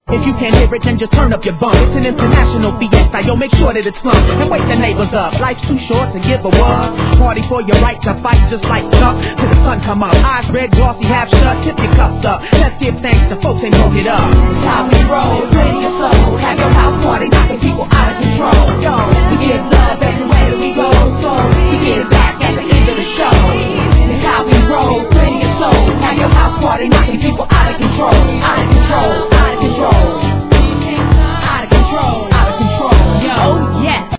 If you can't hear it, then just turn up your bump. It's an international fiesta, yo, make sure that it's slumped. And wake the neighbors up, life's too short to give a what. Party for your right to fight just like Chuck. Till the sun come up, eyes red, glossy, half shut. Tip your cups up, let's give thanks to folks ain't broke it up. How we roll, plenty of soul. Have your house party